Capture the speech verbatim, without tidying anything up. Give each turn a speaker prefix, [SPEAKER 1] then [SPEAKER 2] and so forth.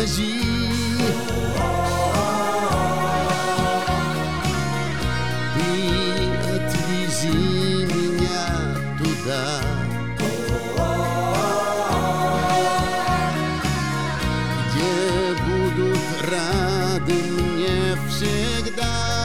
[SPEAKER 1] скажи. И отвези меня туда, где будут рады мне всегда.